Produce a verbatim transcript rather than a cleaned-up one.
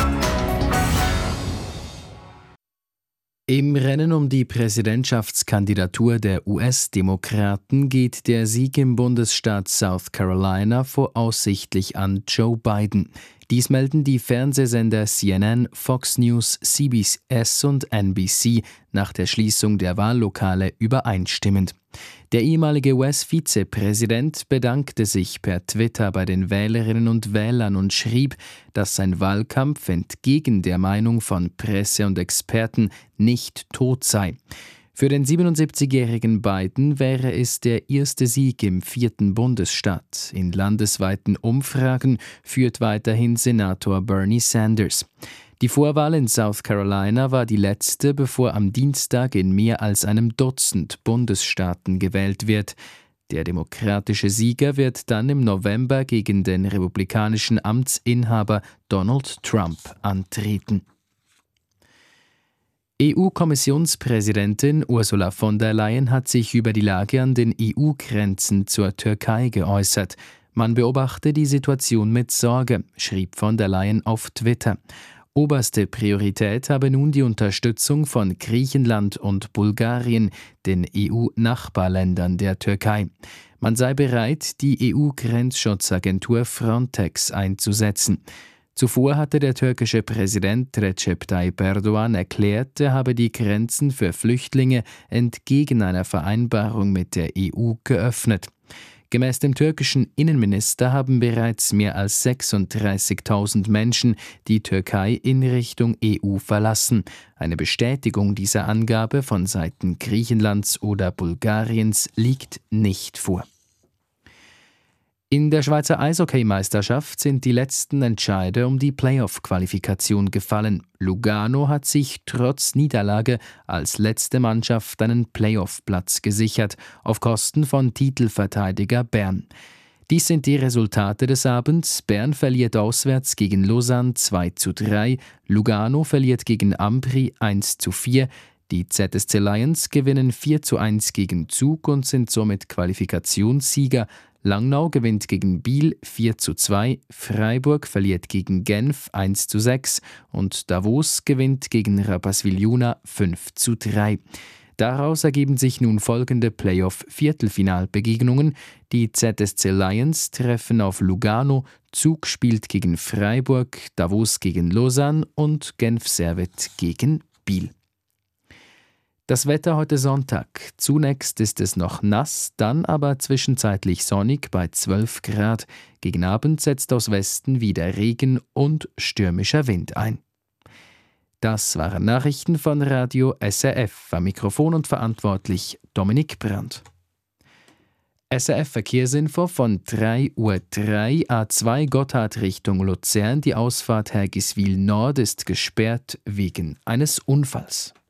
Im Rennen um die Präsidentschaftskandidatur der U S-Demokraten geht der Sieg im Bundesstaat South Carolina voraussichtlich an Joe Biden. Dies melden die Fernsehsender C N N, Fox News, C B S und N B C nach der Schließung der Wahllokale übereinstimmend. Der ehemalige U S-Vizepräsident bedankte sich per Twitter bei den Wählerinnen und Wählern und schrieb, dass sein Wahlkampf entgegen der Meinung von Presse und Experten nicht tot sei. Für den siebenundsiebzigjährigen Biden wäre es der erste Sieg im vierten Bundesstaat. In landesweiten Umfragen führt weiterhin Senator Bernie Sanders. Die Vorwahl in South Carolina war die letzte, bevor am Dienstag in mehr als einem Dutzend Bundesstaaten gewählt wird. Der demokratische Sieger wird dann im November gegen den republikanischen Amtsinhaber Donald Trump antreten. E U-Kommissionspräsidentin Ursula von der Leyen hat sich über die Lage an den E U-Grenzen zur Türkei geäußert. Man beobachte die Situation mit Sorge, schrieb von der Leyen auf Twitter. Oberste Priorität habe nun die Unterstützung von Griechenland und Bulgarien, den E U-Nachbarländern der Türkei. Man sei bereit, die E U-Grenzschutzagentur Frontex einzusetzen. Zuvor hatte der türkische Präsident Recep Tayyip Erdogan erklärt, er habe die Grenzen für Flüchtlinge entgegen einer Vereinbarung mit der E U geöffnet. Gemäß dem türkischen Innenminister haben bereits mehr als sechsunddreißigtausend Menschen die Türkei in Richtung E U verlassen. Eine Bestätigung dieser Angabe von Seiten Griechenlands oder Bulgariens liegt nicht vor. In der Schweizer Eishockey-Meisterschaft sind die letzten Entscheide um die Playoff-Qualifikation gefallen. Lugano hat sich trotz Niederlage als letzte Mannschaft einen Playoff-Platz gesichert, auf Kosten von Titelverteidiger Bern. Dies sind die Resultate des Abends. Bern verliert auswärts gegen Lausanne zwei zu drei, Lugano verliert gegen Ambri eins zu vier, die Z S C Lions gewinnen vier zu eins gegen Zug und sind somit Qualifikationssieger. Langnau gewinnt gegen Biel vier zu zwei, Freiburg verliert gegen Genf eins zu sechs und Davos gewinnt gegen Rapperswil-Juna fünf zu drei. Daraus ergeben sich nun folgende Playoff-Viertelfinalbegegnungen. Die Z S C Lions treffen auf Lugano, Zug spielt gegen Freiburg, Davos gegen Lausanne und Genf Servette gegen Biel. Das Wetter heute Sonntag. Zunächst ist es noch nass, dann aber zwischenzeitlich sonnig bei zwölf Grad. Gegen Abend setzt aus Westen wieder Regen und stürmischer Wind ein. Das waren Nachrichten von Radio S R F. Am Mikrofon und verantwortlich Dominik Brandt. S R F Verkehrsinfo von drei Uhr drei, A zwei Gotthard Richtung Luzern. Die Ausfahrt Hergiswil Nord ist gesperrt wegen eines Unfalls.